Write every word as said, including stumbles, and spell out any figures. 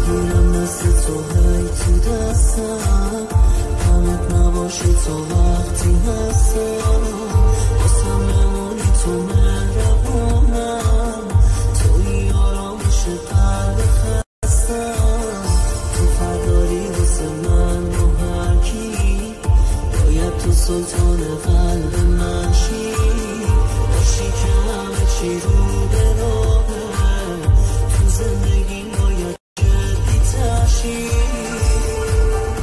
میگیرم دست تو هی تو دستم، همت نباشی تو وقتی هستم، باسم بمونی تو مهربونم، توی آرامش قلب خستم، تو فرداری واسه من و هرکی، باید تو سلطان قلب